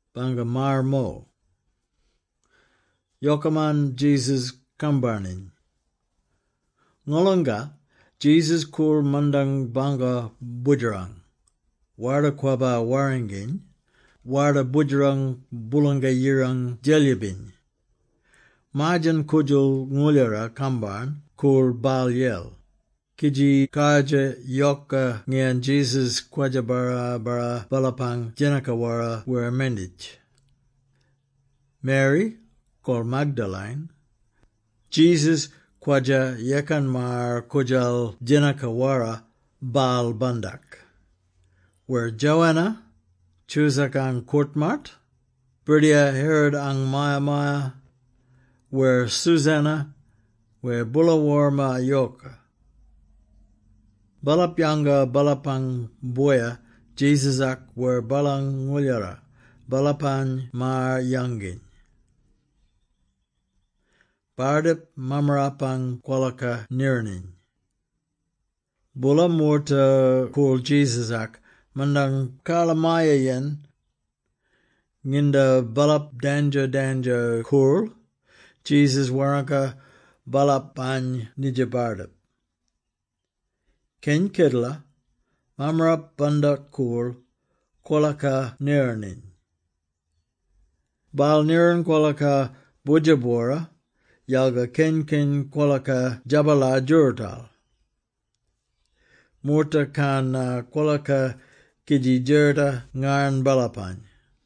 banga marmo. Yokaman Jesus kambarnin. Ngolonga Jesus kur mandang banga bujarang. Warda kwaba waringin. Warda bujarang bulanga yirang jelyabin. Majan kujul ngulyara kambarn kur bal yel. Kiji kaja yoka ngian Jesus kwaja bara balapang jenakawara were mendich. Mary, called Magdalene. Jesus kwaja yakan mar kujal jenakawara bal bandak. Were Joanna, Chusak ang Courtmart, Bridia Herod ang Maya, were Susanna, were Bulawarma yoka. Balap yanga balapang boya, Jesus ak were balang ngulyara, balapan mar yangin. Bardip mamarapang kwalaka nirnin. Bula murta kul Jesus ak, mandang kalamaya yen, nginda balap danja kul, Jesus waranka balapan nija bardip. Ken kedla, mamrap bandak kul, kwalaka nirnin. Bal nirin kwalaka bujabora, yalga ken kwalaka jabala jurtal. Murta kan kwalaka kiji jirta ngarn balapan.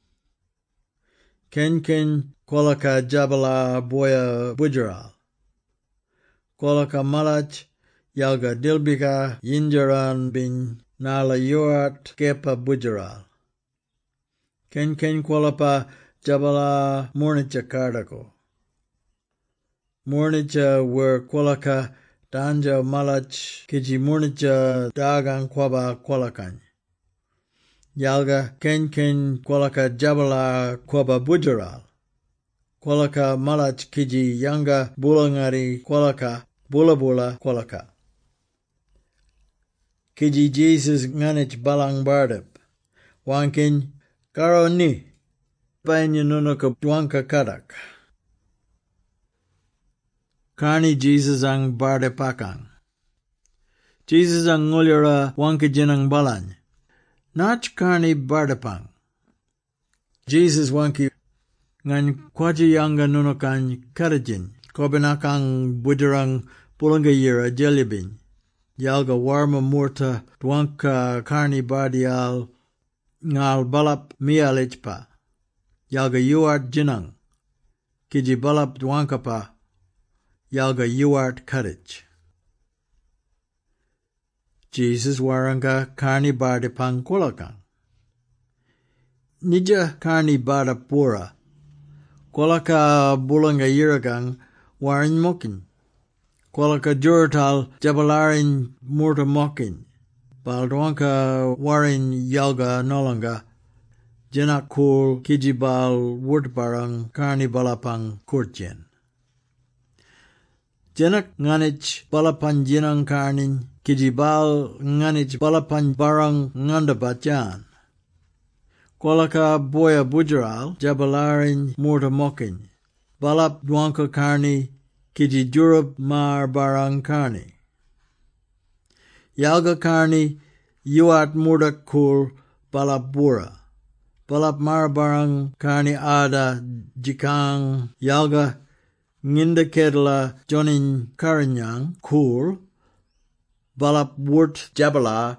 Ken kwalaka jabala boya bujaral. Kwalaka malach yalga dilbika yinjaran bin nala yuat kepa bujaral. Ken kwalapa jabala murnicha kardako. Murnicha were kwalaka danja malach kiji murnicha dagang kwaba kwalakan. Yalga ken kwalaka jabala kwaba bujaral. Kwalaka malach kiji yanga bulangari kwalaka bula kwalaka. Kiji Jesus nganich balang bardip. Wankin karo ni. Bainyo nunuka dwanka kadak. Karni Jesus ang bardipakang. Jesus ang ngulyara wanka jinang balan. Nach karni bardipang. Jesus wanki ngan kwaji yanga nunukan kadajin. Kobinakang bujarang bulangayira jelibin. Yalga warma murta dwanka karni bardial ngal balap mialichpa. Yalga yuart jinang. Kiji balap dwankapa. Yalga yuart kadich. Jesus waranga karni bardipang kolakang. Nija karni bardapura. Kolaka bulangayiragang warin mokin. Kwalaka jurtal jabalarin murta mokin. Baldwanka warin yalga nolanga. Jenak kul kijibal wurtbarang karni balapang kurtjen. Jenak nganich balapan jinang karnin. Kijibal nganich balapan barang ngandabatjan. Kwalaka boya bujaral jabalarin murta mokin. Balap dwanka karni. Kiji jurab mar barang karni. Yalga karni yuat murdak kul balap bura. Balap mar barang karni ada jikang yalga nginda kedla jonin karinyang kul balap wurt jabala.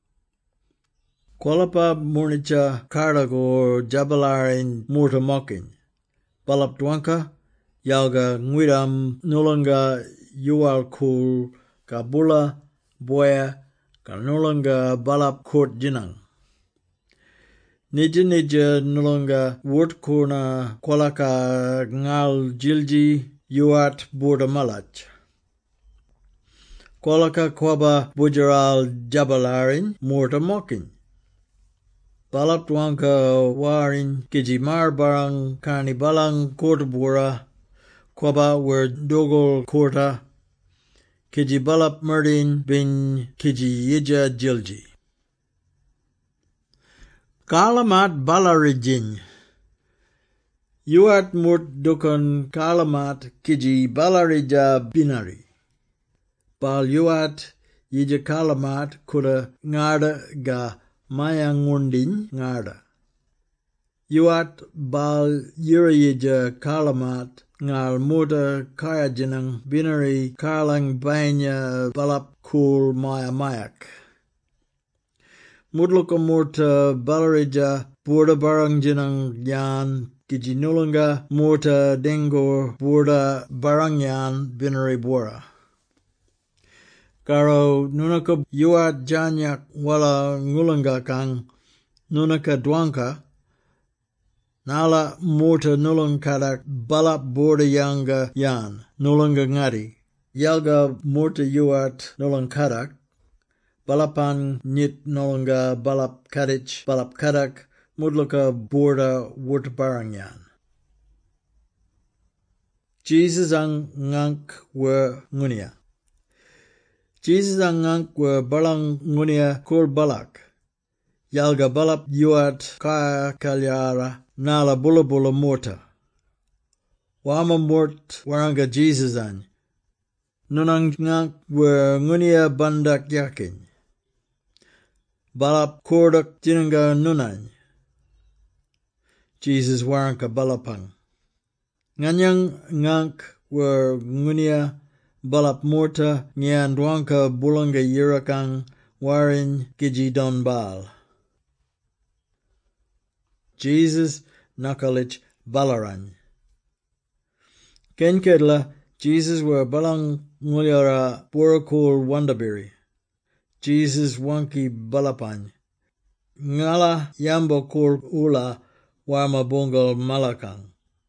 Kwalapa murnicha kardago jabalarin murta mokin. Balap dwanka. Yalga ngwidam nulanga yual kul kabula boya ka nulanga balap kurt jinang. Nija nulanga wurt kuna kwalaka ngal jilji yuat burda malach. Kwalaka kwaba bujaral jabalarin murta mokin. Balap dwanka warin kiji mar barang karni balang kurt bura. Kwaba were dogol kurta, kiji balap merdin bin kiji yija jilji. Kalamat balarijin, Yuat murt dukun kalamat kiji balarija binari. Bal yuat yija kalamat kuda ngada ga mayangundin ngada. Yuat bal yurayija kalamat ngal muda kaya jinang binari karlang banya balap kul maya mayak. Mudluka murta balarija burda barang jinang yan kijinulunga murta dengor burda barang yan binari bura. Karo nunaka yuat janyak wala ngulunga kang nunaka dwanka nala murta nulung kadak balap burda yanga yan nulunga ngadi. Yalga murta yuat nulung kadak balapan nit nolunga balap kadich balap kadak mudluka burda wurt barang yan. Jesus ang ngank were ngunia. Jesus ang ngank were balang ngunia kur balak. Yalga balap yuat kaya kalyara nala bula bula murta. Wama murt waranga Jesus an. Nunang ngank were ngunia bandak yakin. Balap kurdak jinanga nunany. Jesus waranka balapang. Nganyang ngank were ngunia balap murta ngian dwanka bulanga yirakang warin kiji don bal. Jesus nakalich balarany. Kenkedla Jesus were balang nguliara burakul wandabiri. Jesus wanki balapany. Ngala yambo kul ula warma bungal malakang.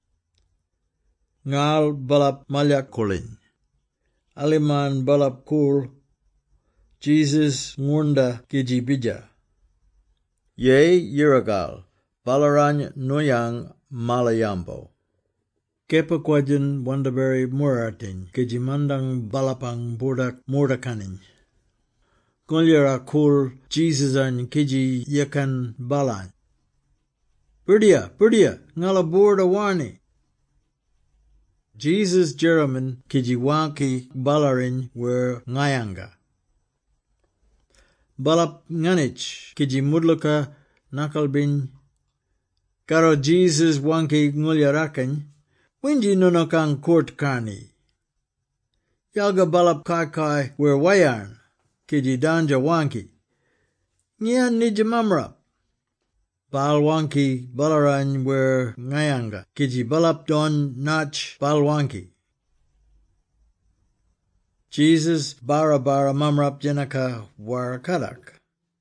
Ngal balap malyak kulin. Aliman balap kul. Jesus ngunda kiji bija. Ye yiragal. Balarany nuyang malayambo. Kepa kwajan wandaberi muratin. Kiji mandang balapang burdak murdakanin. Kulyara kul Jesus an kiji yakan balan. Berdia, ngala burda wani. Jesus Jeraman kiji wanki balarin were ngayanga. Balap nganich kiji mudluka nakalbin. Karo Jesus wanki ngulyarakan. Winji nunokang kurt kani. Yalga balap kai were wayan. Kiji danja wanki. Ngian nija mamrap. Bal wanki balaran were ngayanga. Kiji balap don nach bal wanki. Jesus bara mamrap jenaka warakadak.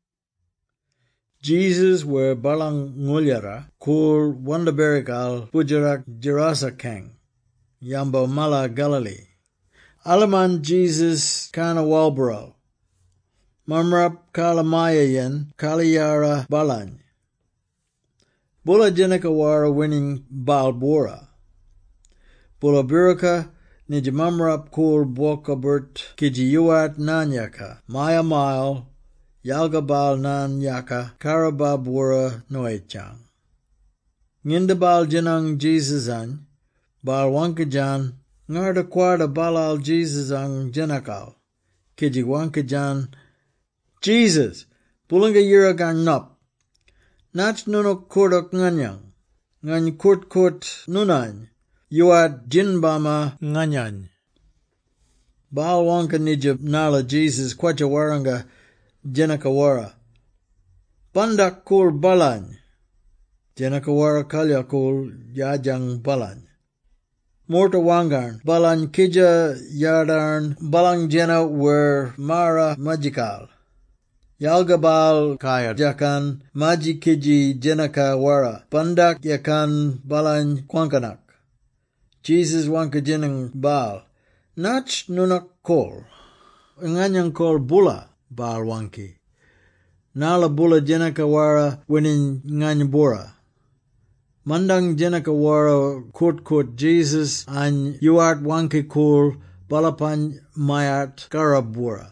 Jesus were balang ngulyara kul wandaberikal bujarak jirasa kang. Yambo mala Galilee. Alaman Jesus kana walbaral. Mamrap kalamayayan kaliyara balan. Bula jenakawara winning balbora. Bula biraka nijamamrap kul bwakabert kijiyuat nanyaka. Maya mile yalgabal nanyaka karababwara noechang. Ngindabal jenang Jesusan bal wankajan ngarda kwarda balal Jesusang jenakal. Kiji wankajan Jesus, bulanga yiragang nop. Nach nunok kurdok nganyang. Ngany kurt nunany. Yuat jinbama nganyany. Baal wanka nijab nala Jesus kwacha waranga jenakawara. Bandak kul balany. Jenakawara kalya kul yajang balany. Morta wangarn. Balany kija yardarn. Balang jena were mara majikal. Yalgabal kaya jakan maji kiji jenaka wara. Pandak yakan balan kwankanak. Jesus wanka jenang bal. Nach nunak kol. Nganyang kol bula bal wanki. Nala bula jenaka wara winin nganyabura. Mandang jenaka wara kurt Jesus an yuat wanki kul balapan mayat karabura.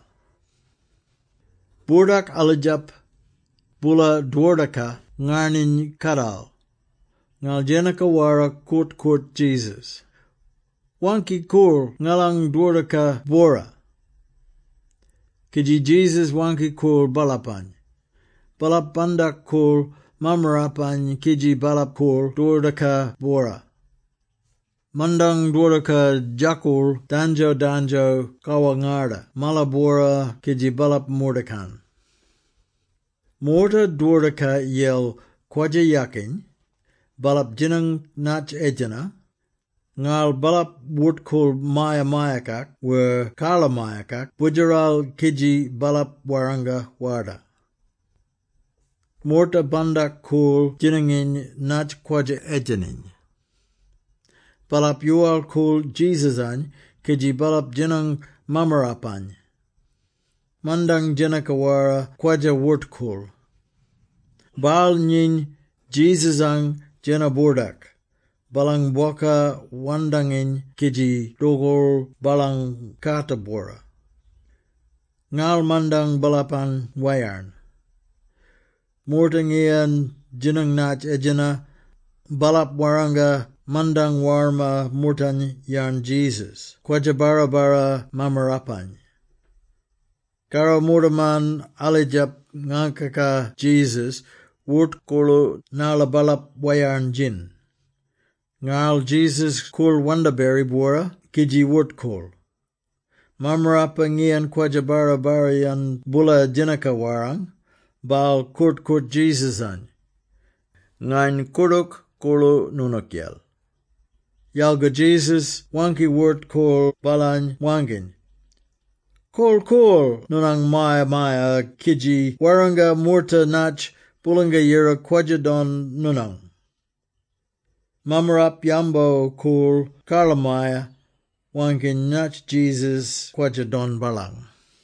Burdak alajap bula dwardaka ngarnin kadal. ngal jenaka wara kurt Jesus. Wanki kur ngalang dwardaka bora. Kiji Jesus wanki kur balapany. Balap bandak kur mamarapany kiji balap kur dwardaka bora. Mandang dwardaka jakul danjo kawangarda malabora kiji balap mordakan. Morta dwardaka yel kwaja yakin, balap jinang nach ejana, ngal balap wurtkul maya mayakak, were kala mayakak, bujaral kiji balap waranga warda. Morta bandak kul jinangin nach kwaja ejanin. Balap yual kul Jesusan, kiji balap jinang mamarapan. Mandang jenakawara kwaja wurtkul. Bal nyin Jesusang jenabordak. Balang boka wandangin kiji dogol balang katabora. Ngal mandang balapan wayarn. Mortangian jinang nach ejana balap waranga mandang warma murtan yarn Jesus. Kwaja bara mamarapan. Karo murtaman alijap ngangkaka Jesus wurt kolo nala balap wayarn jin. Ngal Jesus kul wandaberry bora kiji wurt kul. Mamarapa ngian kwaja bara yan bula jinaka warang bal kurt Jesusan. Ngain kuruk kolo nunakyal. Yalga Jesus wanki wurt kul balan wangin. Kol nunang maya kiji waranga murta nach bulanga yira kwaja don nunang. Mamarap yambo kul karlamaya wankin nach Jesus kwaja don balang.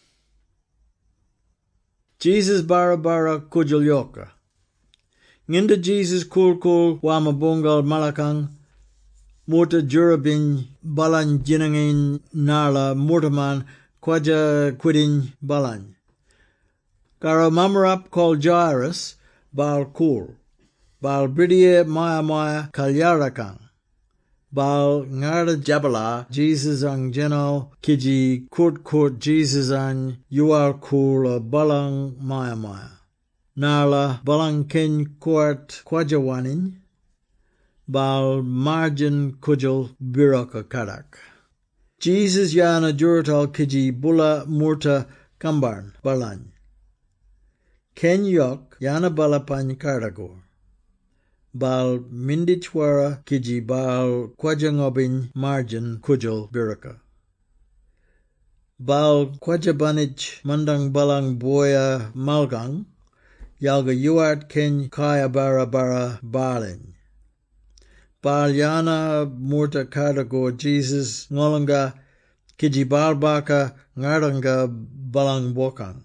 Jesus bara kujulyoka. Nginda Jesus kul wamabungal malakang murta jurabin balan jinangin nala murtaman kwaja quidin balan. Karo mamarap kol Jairus bal kul. Bal bridia maya kalyarakang. Bal ngarda jabala Jesus ang jeno kiji kurt Jesus ang yuar kul balang maya. Nala balang ken kuart kwajawanin. Bal margin kujul biraka karak. Jesus yana jurtal kiji bula murta kambarn balan. Ken yok yana balapan kardagor. Bal mindichwara kiji bal kwajangobin margin kujul biraka. Bal kwajabanich mandang balang boya malgang. Yalga yuart ken kaya bara balin. Bal yana murta kardagor Jesus ngolanga kiji balbaka ngaranga balang bokang.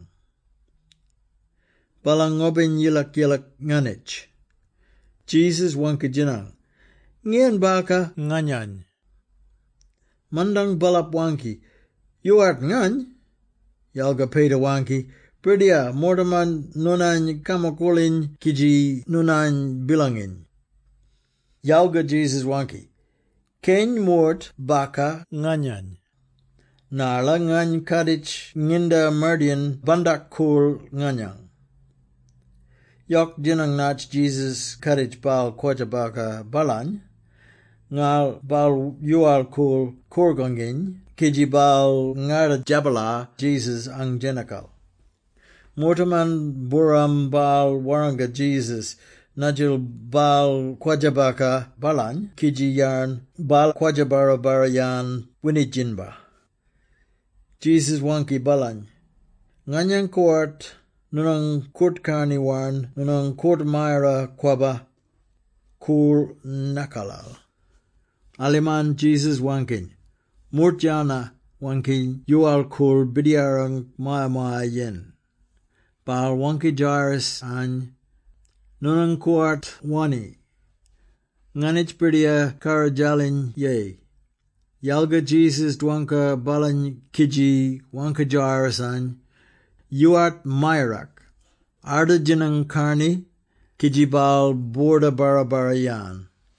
Balang ngobin yilak nganich. Jesus wanka jinang. Ngian baka nganyan. Mandang balap wanki. Yuart ngan? Yalga peta wanki. Perdia mortaman nunan kamakulin kiji nunan bilangin. Yalga Jesus wanki. Ken mort baka nganyan. Nala ngan kadich nginda mardian bandak kul nganyang. Yok jinang nach Jesus kadich bal kwajabaka balan. Ngal bal yual kul kurgangin. Kiji bal ngara jabala Jesus ang jenakal. Mortaman buram bal waranga Jesus. Najil bal kwajabaka balan. Kiji yarn bal kwajabara barayan winijinba. Jesus wanki balan. Nganyang kuart nunang kurt karni warn nunang kurt mayra kwaba kur nakalal. Aliman Jesus wankin. Murtjana wankin yual kur bidiarang maya yen. Bal wanki Jairus an nunang kuart wani. Nganich bidia karajalin ye. Yalga Jesus dwanka balan kiji wanka Jairasan yuat mayrak. Arda jinang karni kiji bal borda barabarayan.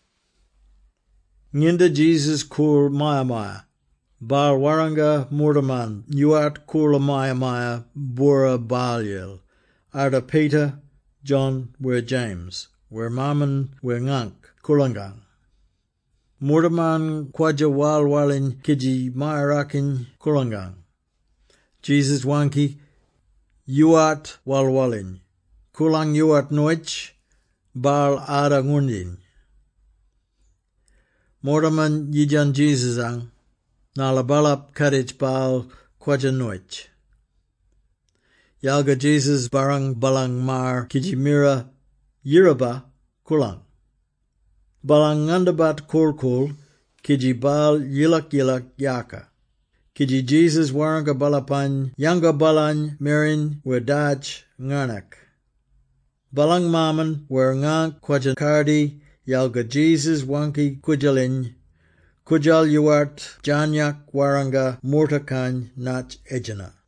Nginda Jesus kul maya. Bal waranga murdaman. Yuat kula maya bura balyel. Arda Peter, John, were James. Were Mammon, were Ngank, kulangang. Murdaman kwaja walin kiji mayarakin kulangang. Jesus wanki, yuat walin. Kulang yuat noich, bal ada ngundin. Murdaman yijan Jesus ang, nalabalap kadich bal kwaja noich. Yalga Jesus barang balang mar kiji mira yiraba kulang. Balang ngandabat kul kiji bal yilak yaka. Kiji Jesus waranga balapan yanga balan merin wedach nganak. Balang maman wer ngank kwajan kardi yalga Jesus wanki kujalin kujal yuart janyak waranga murtakan nach ejana.